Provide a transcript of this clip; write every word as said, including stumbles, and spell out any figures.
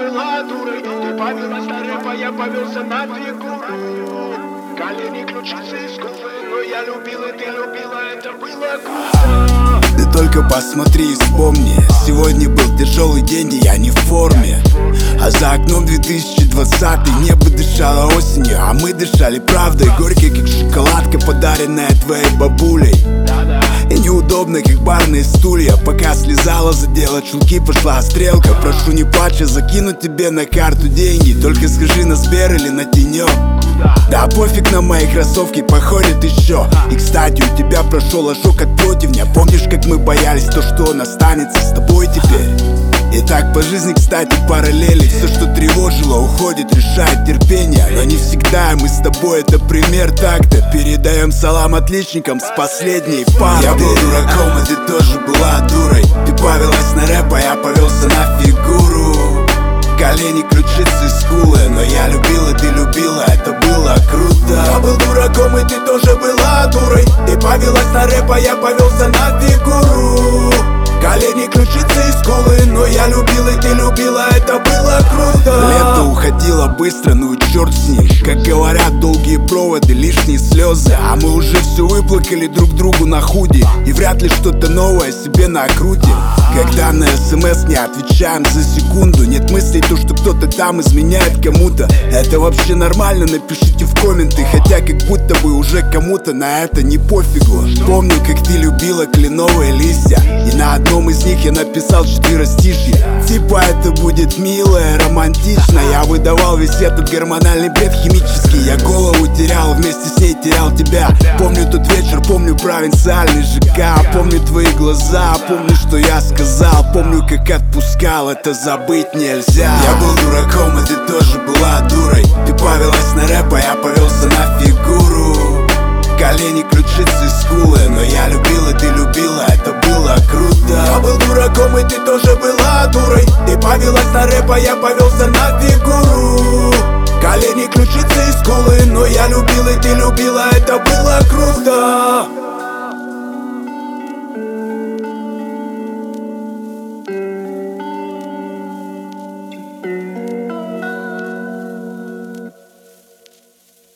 была дурой. Ты повелась на рэп, а я повелся на фигуру. Колени, ключицы и скулы, но я любил и ты любила, это было круто. Ты только посмотри и вспомни, сегодня был тяжелый день, и я не в форме. А за окном две тысячи двадцатый, небо дышало осенью, а мы дышали правдой. Горькой, как шоколадка, подаренная твоей бабулей. И неудобно, как барные стулья. Пока слезала, задела чулки, пошла стрелка. Прошу не плачь, я закину тебе на карту деньги. Только скажи, на Сбер или на Тинек. Да пофиг, на мои кроссовки походят еще. И кстати, у тебя прошел ожог от противня. Помнишь, как мы боялись то, что он останется с тобой теперь? И так по жизни, кстати, параллели. Все, что тревожило, уходит, решает терпение. Но не всегда, и мы с тобой это пример так-то. Передаем салам отличникам с последней парты. Я был дураком, и ты тоже была дурой. Ты повелась на рэп, а я повелся на фигуру. Колени, ключицы, скулы, но я любил и ты любила, это было круто. Я был дураком, и ты тоже была дурой. Ты повелась на рэп, а я повелся на фигуру. Колени, ключицы и скулы, но я любил и ты любила, это было круто. Лето уходило быстро, ну и черт с ним. Как говорят, долгие проводы, лишние слезы. А мы уже все выплакали друг другу на худи. И вряд ли что-то новое себе накрутим. Когда на смс не отвечаем за секунду. Нет мыслей, то, что кто-то там изменяет кому-то. Это вообще нормально, напишите в комменты. Хотя как будто бы уже кому-то на это не пофигу. Помню, как ты любила кленовые листья. И на одном из них я написал четверостишье. Типа это будет мило и романтично. Я выдавал весь этот гормональный бред химический. Я голову терял, вместе с ней терял тебя. Помню тот вечер, помню провинциальный ЖК. Помню твои глаза, помню, что я сказал. Помню, как отпускал, это забыть нельзя. Я был дураком, и ты тоже была дурой. Ты повелась на рэп, а я повелся на фигуру. Колени, ключицы, скулы, но я любил и ты любила, это было круто. Я был дураком, и ты тоже была дурой. Ты повелась на рэп, а я повелся на фигуру. Колени, ключицы и скулы, но я любил и ты любила, это было круто.